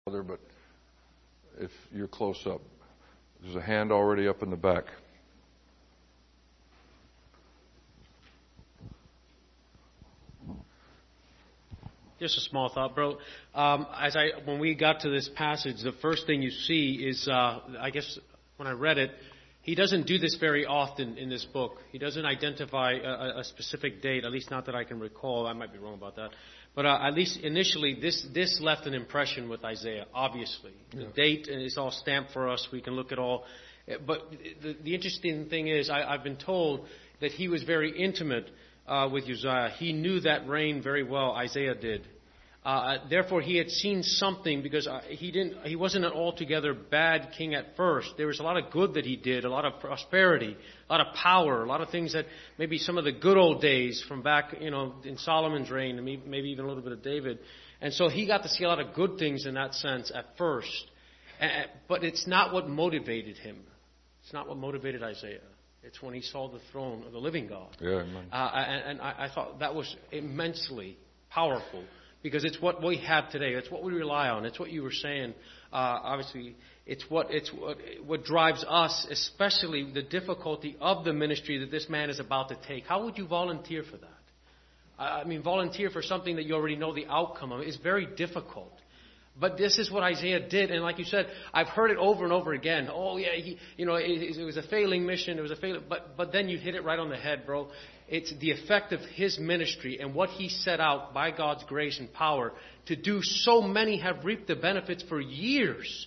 Father, but if you're close up, there's a hand already up in the back. Just a small thought, bro. When we got to this passage, the first thing you see is, I guess when I read it, he doesn't do this very often in this book. He doesn't identify a specific date, at least not that I can recall. I might be wrong about that. But at least initially, this left an impression with Isaiah, obviously. The date is all stamped for us. We can look at all. But the interesting thing is, I've been told that he was very intimate with Uzziah. He knew that reign very well, Isaiah did. Therefore, he had seen something because he wasn't an altogether bad king at first. There was a lot of good that he did, a lot of prosperity, a lot of power, a lot of things that maybe some of the good old days from back, in Solomon's reign, and maybe even a little bit of David. And so he got to see a lot of good things in that sense at first. But it's not what motivated him. It's not what motivated Isaiah. It's when he saw the throne of the living God. Yeah, amen. And I thought that was immensely powerful. Because it's what we have today. It's what we rely on. It's what you were saying. Obviously, it's what drives us, especially the difficulty of the ministry that this man is about to take. How would you volunteer for that? Volunteer for something that you already know the outcome of. It's very difficult. But this is what Isaiah did, and like you said, I've heard it over and over again. Oh yeah, it was a failing mission. It was a failing. But then you hit it right on the head, bro. It's the effect of his ministry and what he set out by God's grace and power to do. So many have reaped the benefits for years,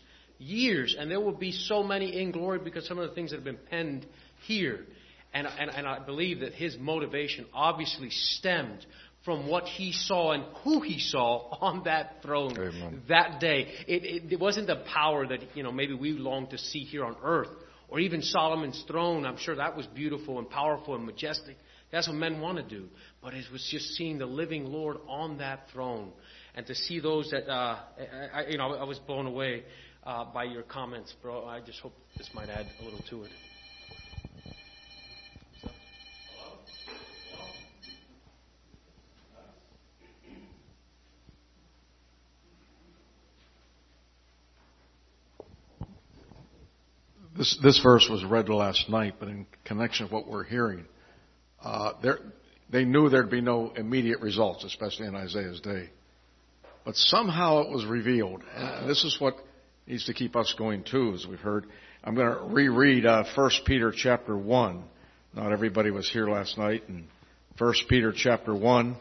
and there will be so many in glory because some of the things that have been penned here. And I believe that his motivation obviously stemmed from what he saw and who he saw on that throne. Amen. That day. It wasn't the power that maybe we long to see here on earth, or even Solomon's throne. I'm sure that was beautiful and powerful and majestic. That's what men want to do. But it was just seeing the living Lord on that throne, and to see those that I was blown away by your comments, bro. I just hope this might add a little to it. This verse was read last night, but in connection with what we're hearing, they knew there'd be no immediate results, especially in Isaiah's day. But somehow it was revealed, and this is what needs to keep us going too, as we've heard. I'm going to reread 1 Peter chapter 1. Not everybody was here last night. And 1 Peter chapter 1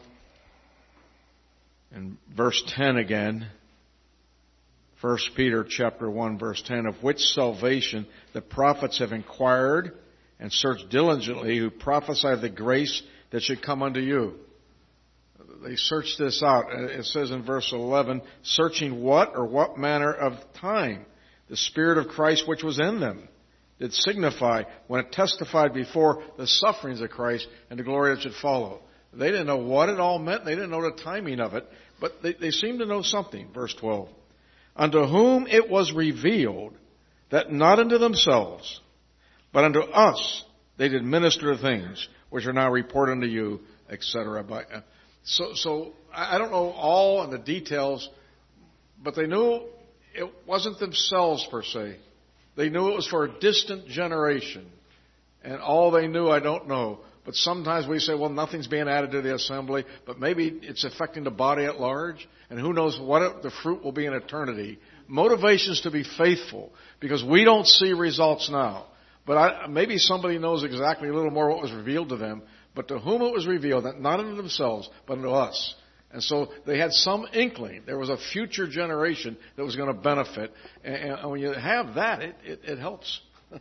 and verse 10 again. 1 Peter chapter 1 verse 10, of which salvation the prophets have inquired and searched diligently, who prophesied the grace that should come unto you. They searched this out. It says in verse 11, searching what manner of time the Spirit of Christ which was in them did signify when it testified before the sufferings of Christ and the glory that should follow. They didn't know what it all meant. They didn't know the timing of it, but they seemed to know something. Verse 12. Unto whom it was revealed that not unto themselves, but unto us they did minister things which are now reported unto you, etc. So I don't know all of the details, but they knew it wasn't themselves per se. They knew it was for a distant generation. And all they knew, I don't know. But sometimes we say, well, nothing's being added to the assembly, but maybe it's affecting the body at large, and who knows what the fruit will be in eternity. Motivation is to be faithful, because we don't see results now. But maybe somebody knows exactly a little more what was revealed to them, but to whom it was revealed, that not unto themselves, but unto us. And so they had some inkling. There was a future generation that was going to benefit. And when you have that, it helps.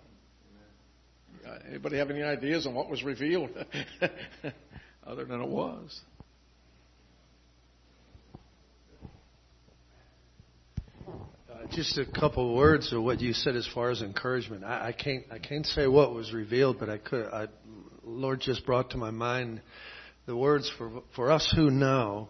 Anybody have any ideas on what was revealed other than it was? Just a couple of words of what you said as far as encouragement. I can't say what was revealed, but I could. Lord just brought to my mind the words for us who know.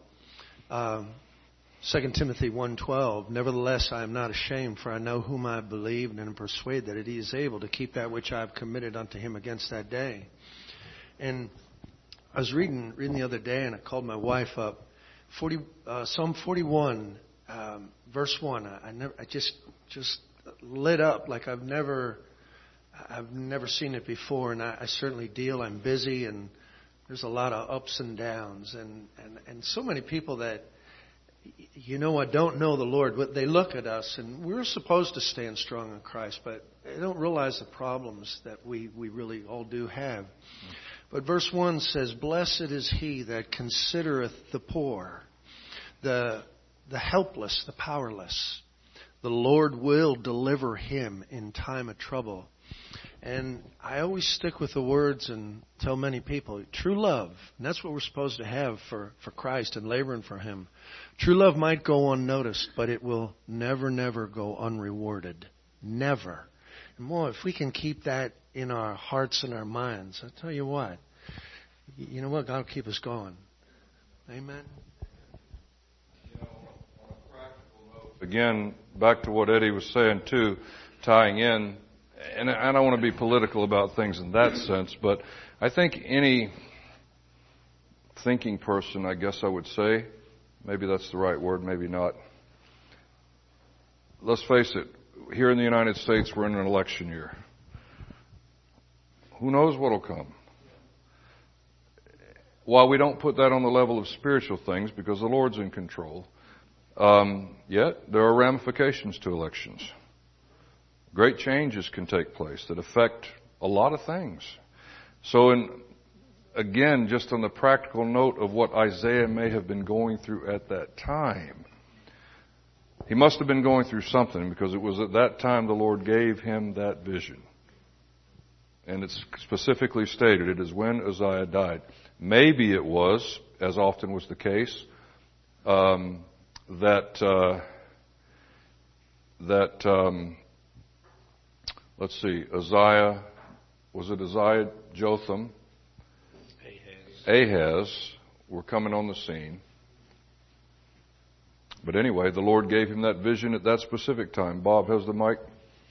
2 Timothy 1:12. Nevertheless, I am not ashamed, for I know whom I believe, and am persuaded that He is able to keep that which I have committed unto Him against that day. And I was reading the other day, and I called my wife up. Psalm 41 verse 1, I just lit up like I've never seen it before, and I certainly deal. I'm busy, and there's a lot of ups and downs, and so many people that don't know the Lord. They look at us, and we're supposed to stand strong in Christ, but they don't realize the problems that we really all do have. But verse 1 says, "Blessed is he that considereth the poor, the helpless, the powerless. The Lord will deliver him in time of trouble." And I always stick with the words and tell many people, true love, and that's what we're supposed to have for Christ and laboring for Him. True love might go unnoticed, but it will never, never go unrewarded. Never. And boy, if we can keep that in our hearts and our minds, I'll tell you what, God will keep us going. Amen. Again, back to what Eddie was saying too, tying in, and I don't want to be political about things in that sense, but I think any thinking person, I guess I would say, maybe that's the right word, maybe not. Let's face it, here in the United States, we're in an election year. Who knows what'll come? While we don't put that on the level of spiritual things, because the Lord's in control, yet there are ramifications to elections. Great changes can take place that affect a lot of things. So again, just on the practical note of what Isaiah may have been going through at that time, he must have been going through something, because it was at that time the Lord gave him that vision. And it's specifically stated, it is when Uzziah died. Maybe it was, as often was the case, let's see, Uzziah, was it Uzziah, Jotham, Ahaz were coming on the scene. But anyway, the Lord gave him that vision at that specific time. Bob has the mic.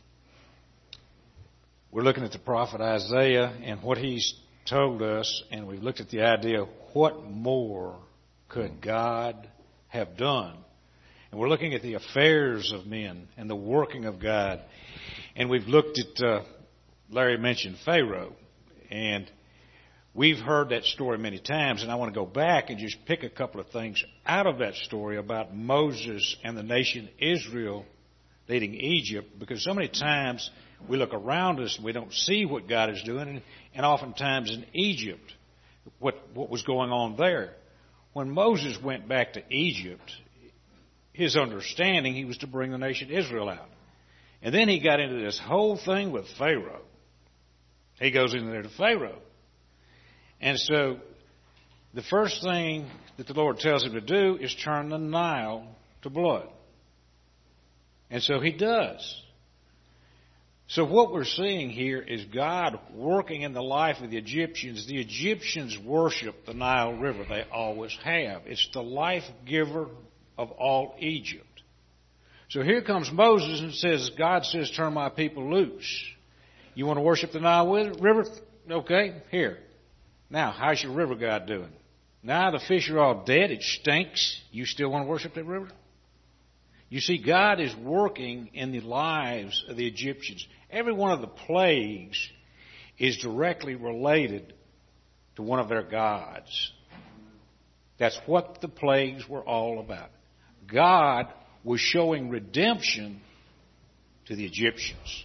We're looking at the prophet Isaiah and what he's told us, and we've looked at the idea, what more could God have done? And we're looking at the affairs of men and the working of God. And we've looked at, Larry mentioned Pharaoh, and we've heard that story many times, and I want to go back and just pick a couple of things out of that story about Moses and the nation Israel leading Egypt, because so many times we look around us and we don't see what God is doing, and oftentimes in Egypt, what was going on there. When Moses went back to Egypt, his understanding, he was to bring the nation Israel out. And then he got into this whole thing with Pharaoh. He goes in there to Pharaoh. And so the first thing that the Lord tells him to do is turn the Nile to blood. And so he does. So what we're seeing here is God working in the life of the Egyptians. The Egyptians worship the Nile River. They always have. It's the life giver of all Egypt. So here comes Moses and says, God says, turn my people loose. You want to worship the Nile River? Okay, here. Now, how's your river God doing? Now the fish are all dead. It stinks. You still want to worship that river? You see, God is working in the lives of the Egyptians. Every one of the plagues is directly related to one of their gods. That's what the plagues were all about. God was showing redemption to the Egyptians.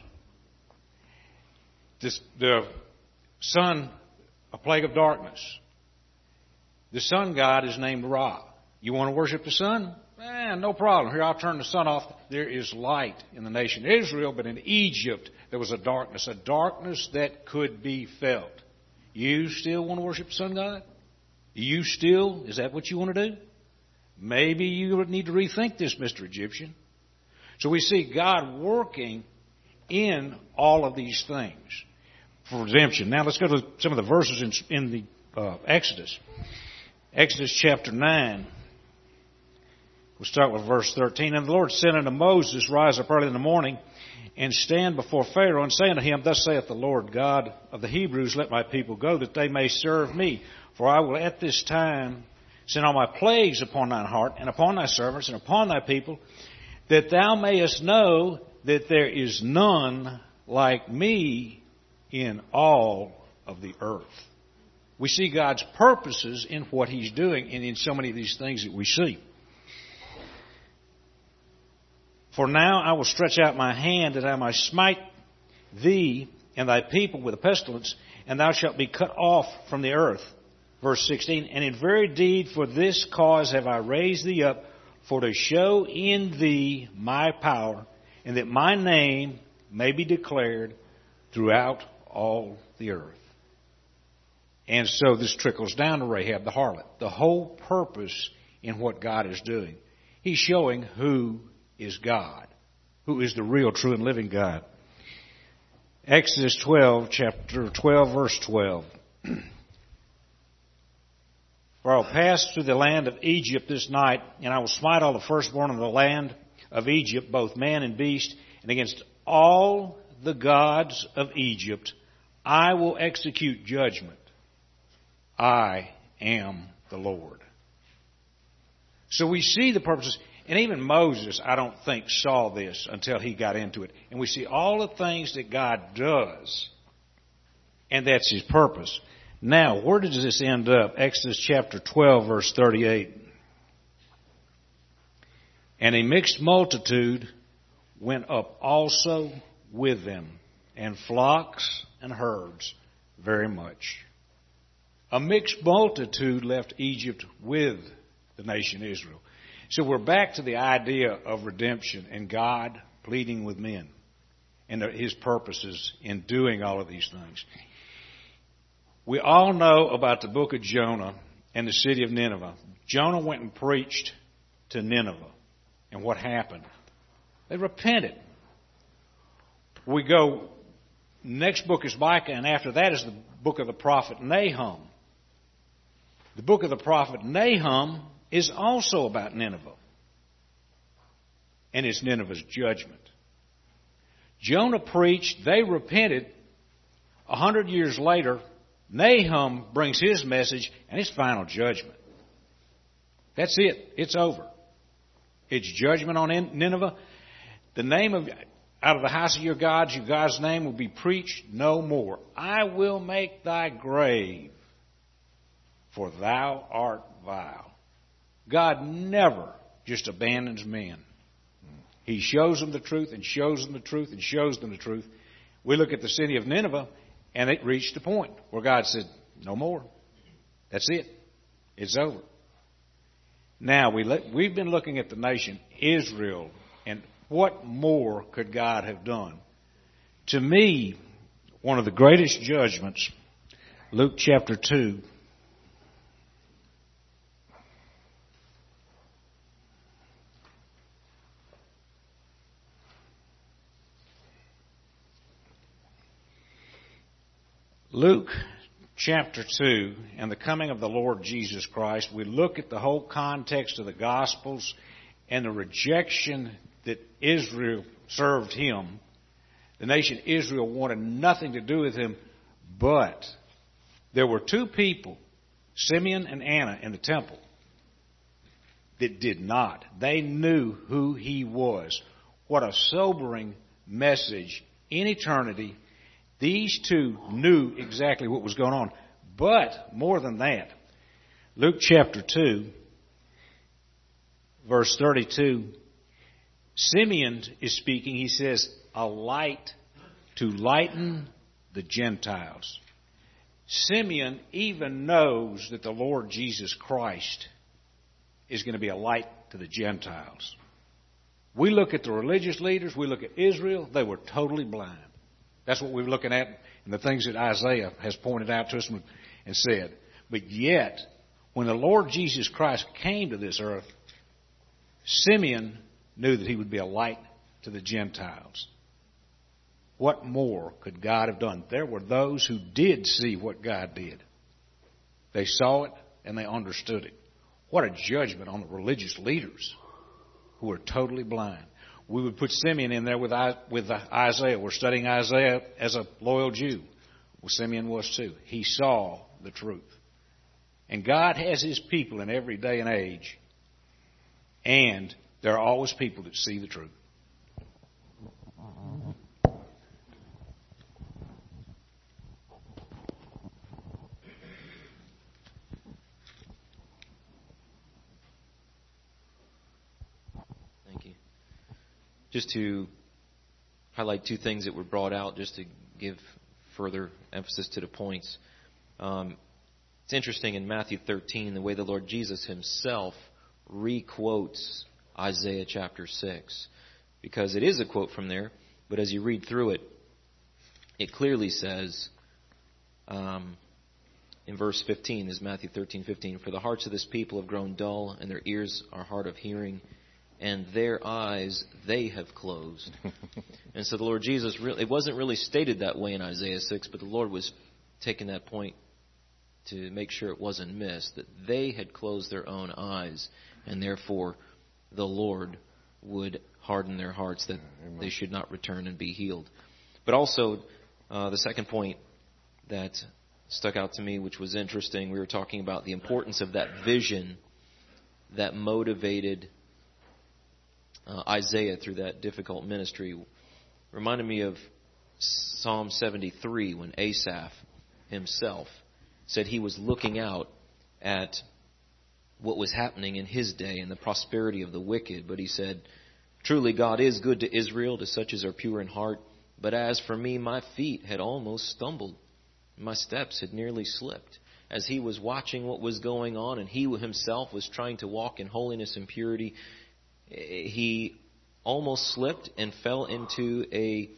The sun, a plague of darkness. The sun god is named Ra. You want to worship the sun? No problem. Here, I'll turn the sun off. There is light in the nation Israel, but in Egypt there was a darkness that could be felt. You still want to worship the sun god? Is that what you want to do? Maybe you need to rethink this, Mr. Egyptian. So we see God working in all of these things for redemption. Now let's go to some of the verses in the Exodus. Exodus chapter 9. We'll start with verse 13. And the Lord said unto Moses, rise up early in the morning, and stand before Pharaoh, and say unto him, thus saith the Lord God of the Hebrews, let my people go, that they may serve me. For I will at this time send all my plagues upon thine heart, and upon thy servants, and upon thy people, that thou mayest know that there is none like me in all of the earth. We see God's purposes in what He's doing and in so many of these things that we see. For now I will stretch out my hand that I might smite thee and thy people with a pestilence, and thou shalt be cut off from the earth. Verse 16, and in very deed for this cause have I raised thee up, for to show in thee my power, and that my name may be declared throughout all the earth. And so this trickles down to Rahab the harlot. The whole purpose in what God is doing. He's showing who is God, who is the real, true, and living God. Exodus 12, chapter 12, verse 12. For I will pass through the land of Egypt this night, and I will smite all the firstborn of the land of Egypt, both man and beast, and against all the gods of Egypt I will execute judgment. I am the Lord. So we see the purposes, and even Moses, I don't think, saw this until he got into it. And we see all the things that God does, and that's His purpose. Now, where does this end up? Exodus chapter 12, verse 38. And a mixed multitude went up also with them, and flocks and herds very much. A mixed multitude left Egypt with the nation Israel. So we're back to the idea of redemption and God pleading with men and His purposes in doing all of these things. We all know about the book of Jonah and the city of Nineveh. Jonah went and preached to Nineveh. And what happened? They repented. We go, next book is Micah, and after that is the book of the prophet Nahum. The book of the prophet Nahum is also about Nineveh. And it's Nineveh's judgment. Jonah preached, they repented. 100 years later, Nahum brings his message and it's final judgment. That's it. It's over. It's judgment on Nineveh. The name of, out of the house of your God's name will be preached no more. I will make thy grave, for thou art vile. God never just abandons men. He shows them the truth and shows them the truth and shows them the truth. We look at the city of Nineveh, and it reached a point where God said, no more. That's it. It's over. Now, we've been looking at the nation Israel, and what more could God have done? To me, one of the greatest judgments, Luke chapter 2, Luke chapter 2 and the coming of the Lord Jesus Christ, we look at the whole context of the Gospels and the rejection that Israel served Him. The nation Israel wanted nothing to do with Him, but there were two people, Simeon and Anna, in the temple that did not. They knew who He was. What a sobering message in eternity. These two knew exactly what was going on. But more than that, Luke chapter 2, verse 32, Simeon is speaking. He says, a light to lighten the Gentiles. Simeon even knows that the Lord Jesus Christ is going to be a light to the Gentiles. We look at the religious leaders, we look at Israel, they were totally blind. That's what we're looking at in the things that Isaiah has pointed out to us and said. But yet, when the Lord Jesus Christ came to this earth, Simeon knew that He would be a light to the Gentiles. What more could God have done? There were those who did see what God did. They saw it and they understood it. What a judgment on the religious leaders who were totally blind. We would put Simeon in there with Isaiah. We're studying Isaiah as a loyal Jew. Well, Simeon was too. He saw the truth. And God has His people in every day and age. And there are always people that see the truth. Thank you. Just to highlight two things that were brought out, just to give further emphasis to the points. It's interesting in Matthew 13, the way the Lord Jesus Himself re-quotes Isaiah chapter 6. Because it is a quote from there, but as you read through it, it clearly says, in verse 15, is Matthew 13:15, "For the hearts of this people have grown dull, and their ears are hard of hearing, and their eyes they have closed." And so the Lord Jesus, it wasn't really stated that way in Isaiah 6, but the Lord was taking that point to make sure it wasn't missed, that they had closed their own eyes, and therefore the Lord would harden their hearts, that they should not return and be healed. But also, the second point that stuck out to me, which was interesting, we were talking about the importance of that vision that motivated Isaiah through that difficult ministry. Reminded me of Psalm 73, when Asaph himself said he was looking out at what was happening in his day and the prosperity of the wicked. But he said, "Truly God is good to Israel, to such as are pure in heart. But as for me, my feet had almost stumbled. My steps had nearly slipped." As he was watching what was going on and he himself was trying to walk in holiness and purity, he almost slipped and fell into a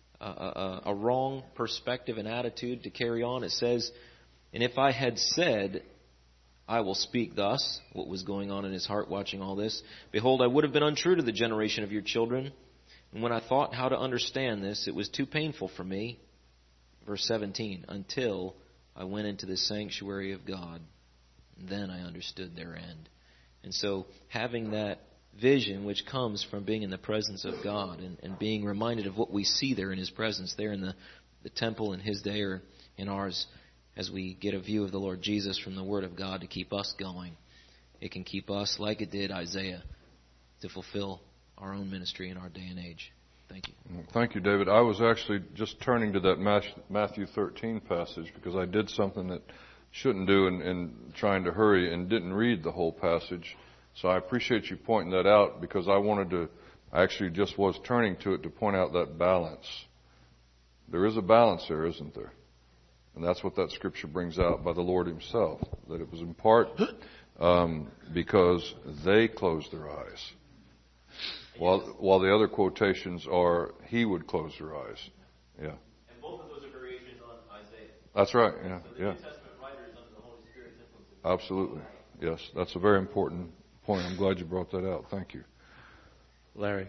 wrong perspective and attitude to carry on. It says, "And if I had said, I will speak thus," what was going on in his heart watching all this, "behold, I would have been untrue to the generation of your children. And when I thought how to understand this, it was too painful for me." Verse 17, "Until I went into the sanctuary of God, then I understood their end." And so having that vision which comes from being in the presence of God and being reminded of what we see there in His presence, there in the temple in His day or in ours, as we get a view of the Lord Jesus from the Word of God to keep us going, it can keep us, like it did Isaiah, to fulfill our own ministry in our day and age. Thank you. Thank you, David. I was actually just turning to that Matthew 13 passage because I did something that shouldn't do in trying to hurry and didn't read the whole passage. So I appreciate you pointing that out, because I actually just was turning to it to point out that balance. There is a balance there, isn't there? And that's what that scripture brings out by the Lord Himself, that it was in part because they closed their eyes. While the other quotations are, He would close their eyes. Yeah. And both of those are variations on Isaiah. That's right, yeah. So the New Testament writers under the Holy Spirit's influence. Absolutely. Yes, that's a very important point. I'm glad you brought that out. Thank you. Larry.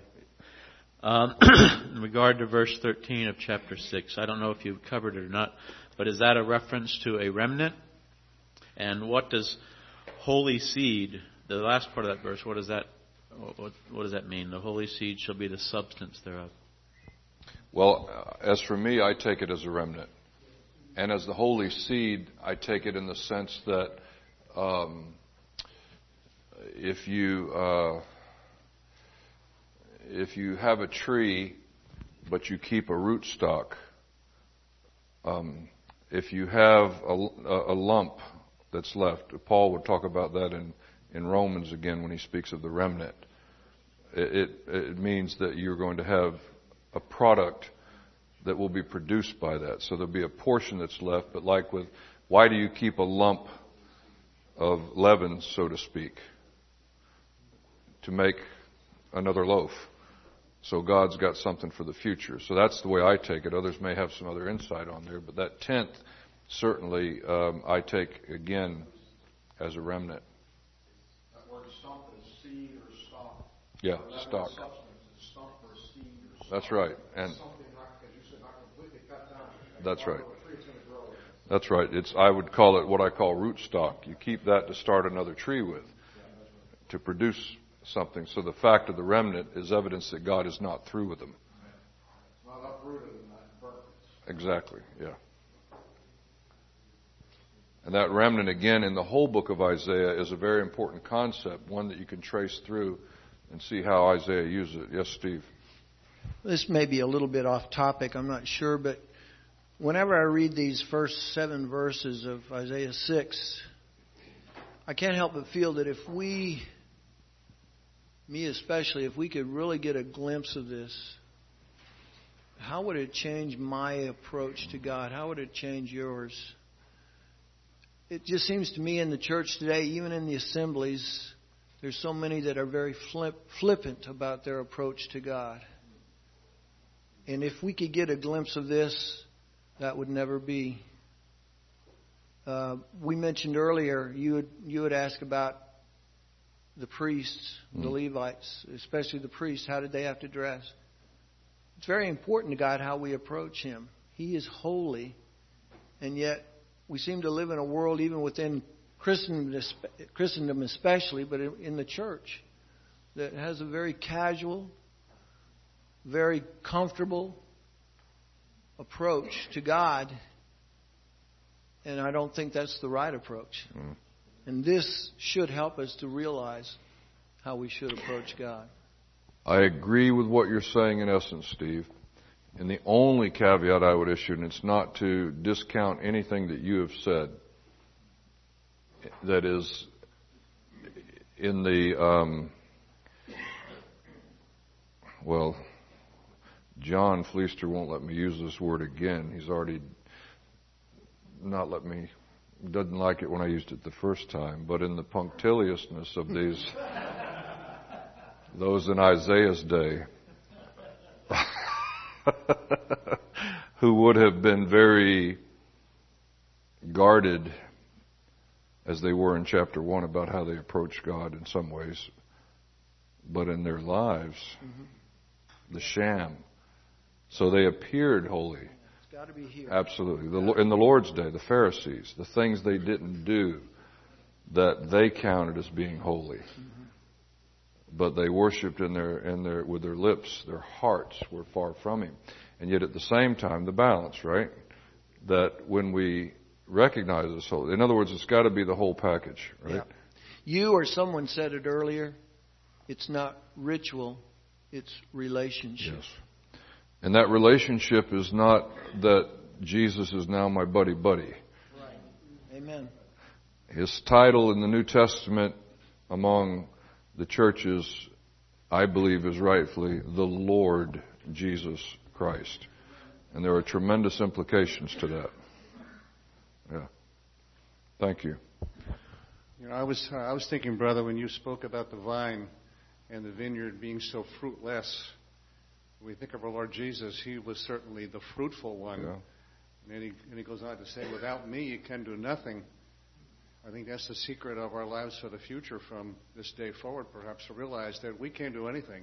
In regard to verse 13 of chapter 6, I don't know if you've covered it or not, but is that a reference to a remnant? And what does holy seed, the last part of that verse, what does that mean? The holy seed shall be the substance thereof. Well, as for me, I take it as a remnant. And as the holy seed, I take it in the sense that if you have a tree, but you keep a rootstock, if you have a lump that's left, Paul would talk about that in Romans again when he speaks of the remnant. It means that you're going to have a product that will be produced by that. So there'll be a portion that's left, but like with, why do you keep a lump of leaven, so to speak? To make another loaf. So God's got something for the future. So that's the way I take it. Others may have some other insight on there, but that tenth, certainly, I take again as a remnant. That word stump is seed or stalk. Yeah, stock. Stump or seed or stalk. That's right. And something not, as you said, not completely cut down. That's right. A tree is going to grow. That's right. I would call it what I call rootstock. You keep that to start another tree with, to produce something. So the fact of the remnant is evidence that God is not through with them. It's not uprooted and not burnt. Exactly, yeah. And that remnant, again, in the whole book of Isaiah is a very important concept, one that you can trace through and see how Isaiah uses it. Yes, Steve? This may be a little bit off topic, I'm not sure, but whenever I read these first 7 verses of Isaiah 6, I can't help but feel that if we, me especially, if we could really get a glimpse of this, how would it change my approach to God? How would it change yours? It just seems to me in the church today, even in the assemblies, there's so many that are very flippant about their approach to God. And if we could get a glimpse of this, that would never be. We mentioned earlier, you had asked about the priests, the Levites, especially the priests. How did they have to dress? It's very important to God how we approach Him. He is holy, and yet we seem to live in a world, even within Christendom especially, but in the church, that has a very casual, very comfortable approach to God. And I don't think that's the right approach. And this should help us to realize how we should approach God. I agree with what you're saying in essence, Steve. And the only caveat I would issue, and it's not to discount anything that you have said, that is in the, John Fleister won't let me use this word again. He's already not let me, doesn't like it when I used it the first time, but in the punctiliousness of these, those in Isaiah's day, who would have been very guarded as they were in chapter 1 about how they approach God in some ways, but in their lives, the sham. So they appeared holy. It's got to be here. Absolutely. In the Lord's day, the Pharisees, the things they didn't do that they counted as being holy. But they worshipped with their lips, their hearts were far from Him. And yet at the same time, the balance, right? That when we recognize this whole, in other words, it's got to be the whole package, right? Yeah. You or someone said it earlier, it's not ritual, it's relationship. Yes. And that relationship is not that Jesus is now my buddy. Right. Amen. His title in the New Testament among the churches, I believe, is rightfully the Lord Jesus Christ. And there are tremendous implications to that. Yeah. Thank you. You know, I was thinking, brother, when you spoke about the vine and the vineyard being so fruitless, when we think of our Lord Jesus, He was certainly the fruitful one. Yeah. And he goes on to say, without me you can do nothing. I think that's the secret of our lives for the future from this day forward, perhaps, to realize that we can't do anything.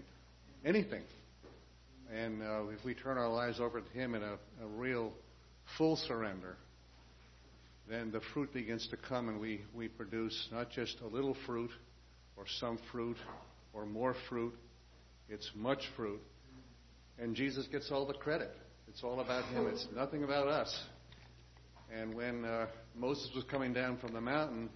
And if we turn our lives over to Him in a real full surrender, then the fruit begins to come, and we produce not just a little fruit or some fruit or more fruit. It's much fruit. And Jesus gets all the credit. It's all about Him. It's nothing about us. And when Moses was coming down from the mountain,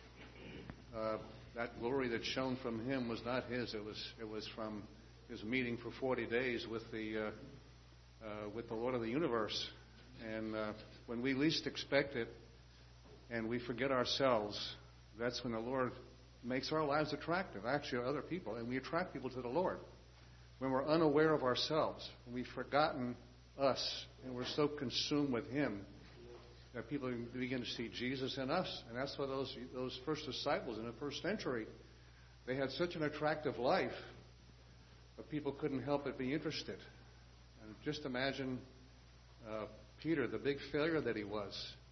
that glory that shone from him was not his. It was from his meeting for 40 days with the Lord of the universe. And when we least expect it, and we forget ourselves, that's when the Lord makes our lives attractive, actually, other people, and we attract people to the Lord. When we're unaware of ourselves, when we've forgotten us, and we're so consumed with Him, that people begin to see Jesus in us. And that's why those first disciples in the first century, they had such an attractive life, but people couldn't help but be interested. And just imagine Peter, the big failure that he was,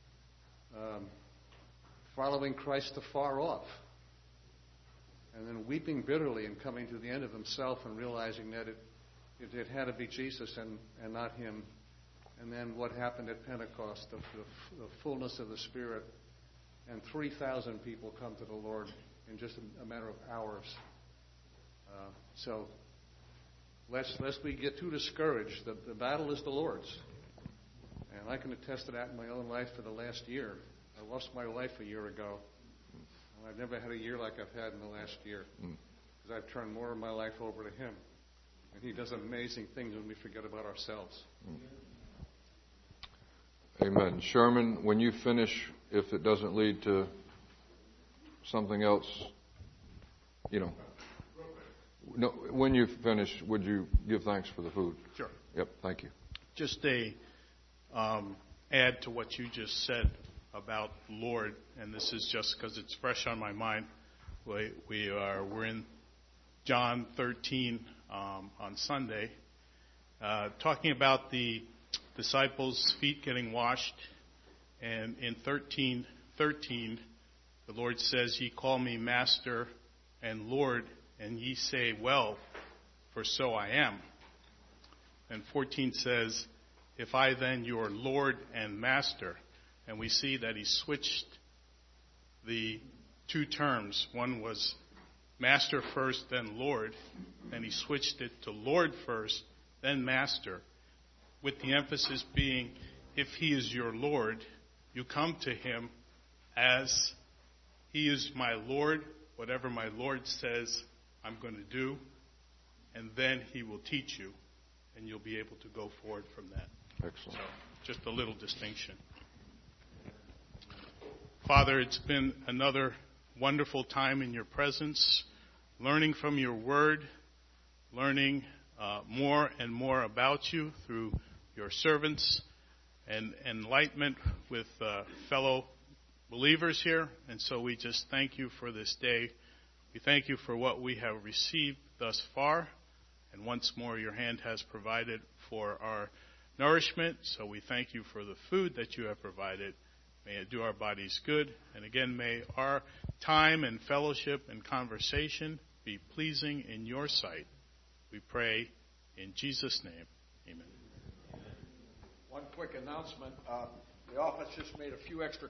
following Christ afar off, and then weeping bitterly and coming to the end of himself and realizing that it had to be Jesus and not him. And then what happened at Pentecost, the fullness of the Spirit, and 3,000 people come to the Lord in just a matter of hours. So lest we get too discouraged, the battle is the Lord's. And I can attest to that in my own life for the last year. I lost my wife a year ago. I've never had a year like I've had in the last year, because I've turned more of my life over to Him. And He does amazing things when we forget about ourselves. Amen. Sherman, when you finish, if it doesn't lead to something else, no, when you finish, would you give thanks for the food? Sure. Yep, thank you. Just add to what you just said about Lord, and this is just because it's fresh on my mind. We're in John 13 on Sunday, talking about the disciples' feet getting washed, and in 13:13, the Lord says, "Ye call me Master and Lord, and ye say, well, for so I am." And 14 says, "If I then your Lord and Master," and we see that He switched the two terms. One was Master first, then Lord, and He switched it to Lord first, then Master, with the emphasis being, if He is your Lord, you come to Him as He is my Lord, whatever my Lord says I'm going to do, and then He will teach you, and you'll be able to go forward from that. Excellent. So, just a little distinction. Father, it's been another wonderful time in your presence, learning from your word, learning more and more about you through your servants, and enlightenment with fellow believers here. And so we just thank you for this day. We thank you for what we have received thus far. And once more, your hand has provided for our nourishment. So we thank you for the food that you have provided. May it do our bodies good. And again, may our time and fellowship and conversation be pleasing in your sight. We pray in Jesus' name. Amen. One quick announcement. The office just made a few extra